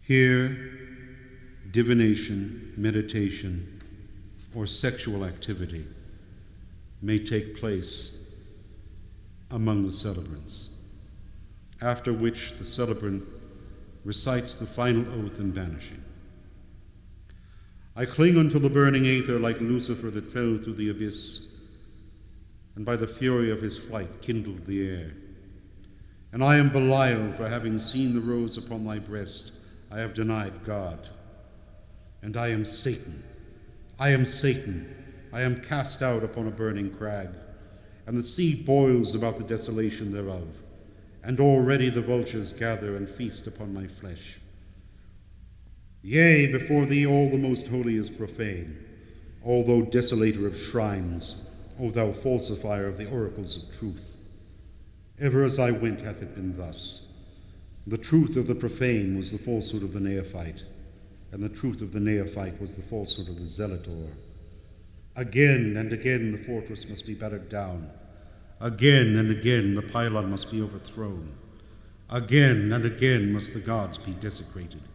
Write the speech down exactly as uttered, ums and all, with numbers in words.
Here, divination, meditation, or sexual activity may take place among the celebrants, after which the celebrant recites the final oath in vanishing. I cling unto the burning aether like Lucifer that fell through the abyss, and by the fury of his flight kindled the air. And I am Belial, for having seen the rose upon thy breast, I have denied God. And I am Satan, I am Satan, I am cast out upon a burning crag, and the sea boils about the desolation thereof, and already the vultures gather and feast upon my flesh. Yea, before thee all the most holy is profane, although desolator of shrines, O thou falsifier of the oracles of truth. Ever as I went hath it been thus. The truth of the profane was the falsehood of the neophyte, and the truth of the neophyte was the falsehood of the zealotor. Again and again the fortress must be battered down. Again and again the pylon must be overthrown. Again and again must the gods be desecrated.